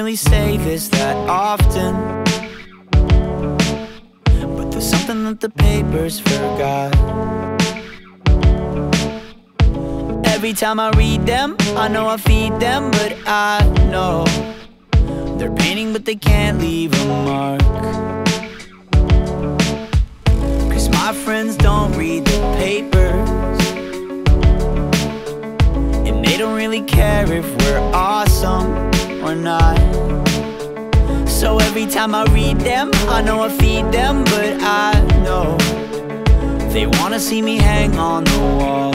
really say this that often, but there's something that the papers forgot. Every time I read them, I know I feed them, but I know they're painting but they can't leave a mark. 'Cause my friends don't read the papers, and they don't really care if we're awesome or not. So every time I read them, I know I feed them, but I know they wanna see me hang on the wall.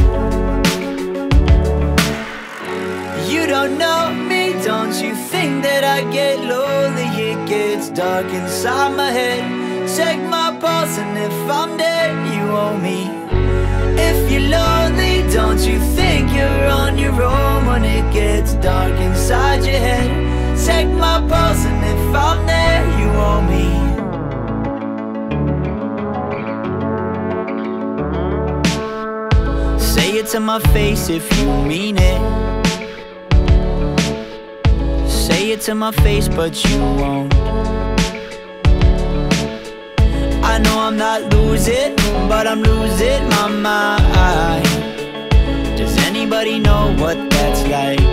You don't know me, don't you think that I get lonely? It gets dark inside my head. Check my pulse and if I'm dead, you owe me. If you're lonely, don't you think you're on your own when it gets dark inside your head? Check my pulse and if I'm there, you owe me. Say it to my face if you mean it. Say it to my face, but you won't. I know I'm not losing, but I'm losing my mind. Does anybody know what that's like?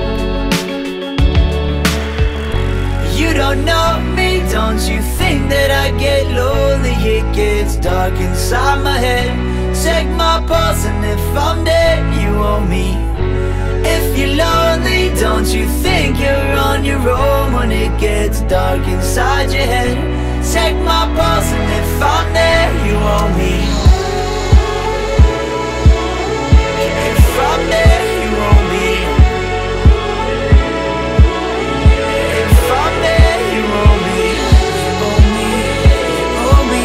You don't know me, don't you think that I get lonely? It gets dark inside my head. Check my pulse and if I'm dead, you owe me. If you're lonely, don't you think you're on your own when it gets dark inside your head? Check my pulse and if I'm there, you owe me. If I'm there, you owe me. If I'm there, you owe me. You owe me, you owe me.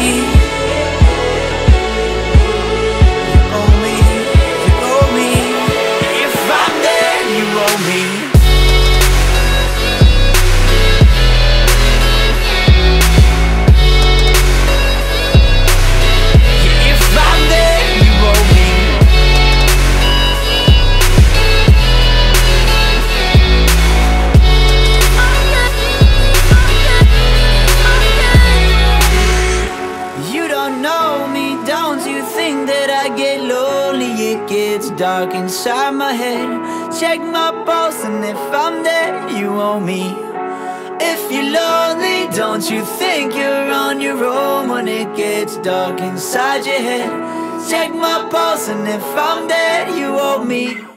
You owe me, you owe me. If I'm there, you owe me. Dark inside my head. Check my pulse and if I'm there, you owe me. If you're lonely, don't you think you're on your own when it gets dark inside your head? Check my pulse and if I'm there, you owe me.